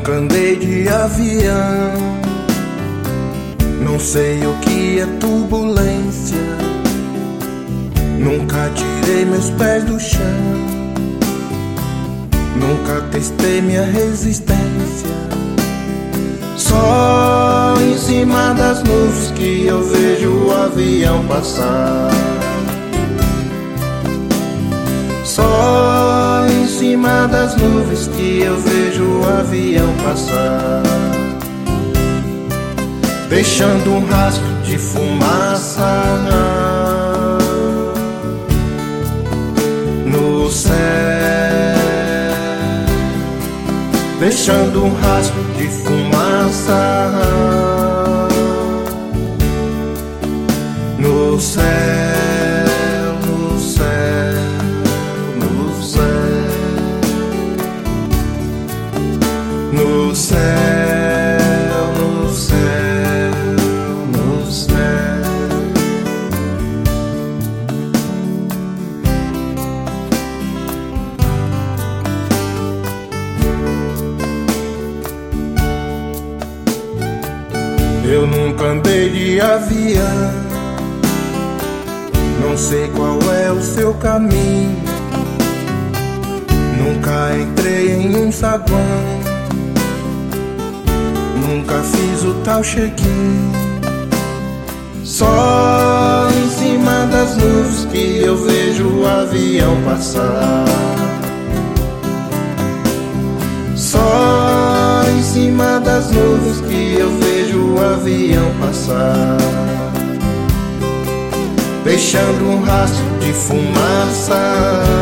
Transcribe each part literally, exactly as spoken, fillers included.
nunca andei de avião, não sei o que é turbulência, nunca tirei meus pés do chão, nunca testei minha resistência. Só em cima das nuvens que eu vejo o avião passar. Só em cima das nuvens que eu vejo o avião passar, deixando um rastro de fumaça no céu, deixando um rastro de fumaça no céu, no céu, no céu, no céu, no céu, no céu. Eu nunca andei de avião, não sei qual é o seu caminho, nunca entrei em um saguão, nunca fiz o tal check-in. Só em cima das nuvens que eu vejo o avião passar. Só em cima das nuvens que eu vejo o avião passar, deixando um rastro de fumaça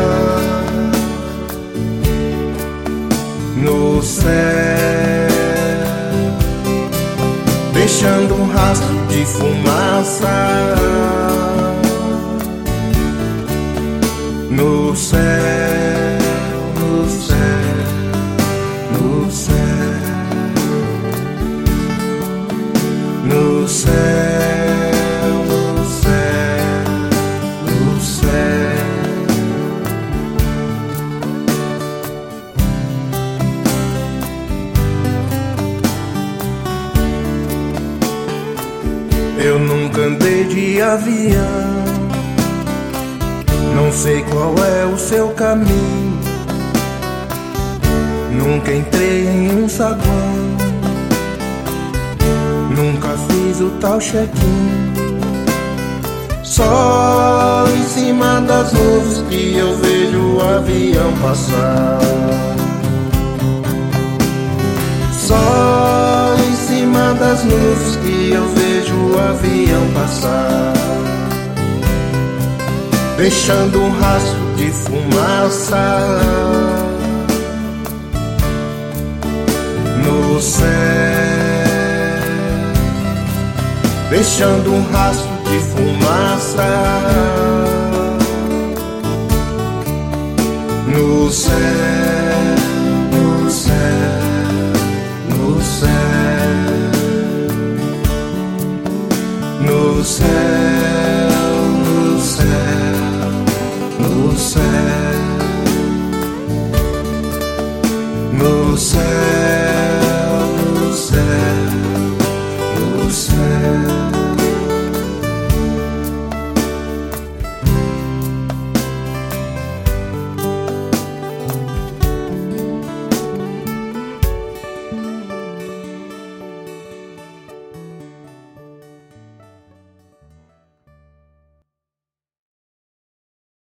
no céu, deixando um rastro de fumaça no céu, no céu, no céu, no céu, no céu, no céu. Eu nunca andei de avião, não sei qual é o seu caminho, nunca entrei em um saguão, nunca fiz o tal check-in. Só em cima das nuvens que eu vejo o avião passar. Só em cima das nuvens que eu vejo o avião passar, deixando um rastro de fumaça no céu, deixando um rastro de fumaça no céu, no céu, no céu, no céu, no céu, no céu, no céu.